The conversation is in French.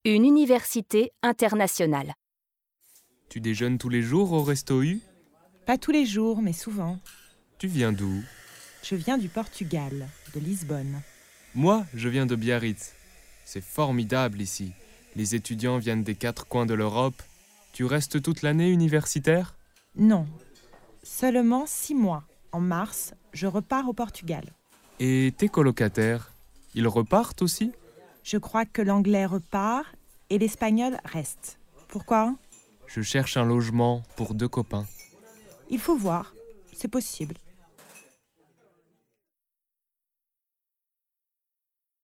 Une université internationale. Tu déjeunes tous les jours au Resto U? Pas tous les jours, mais souvent. Tu viens d'où? Je viens du Portugal, de Lisbonne. Moi, je viens de Biarritz. C'est formidable ici. Les étudiants viennent des 4 coins de l'Europe. Tu restes toute l'année universitaire? Non, seulement 6 mois. En mars, je repars au Portugal. Et tes colocataires, ils repartent aussi? Je crois que l'anglais repart et l'espagnol reste. Pourquoi? Je cherche un logement pour 2 copains. Il faut voir, c'est possible.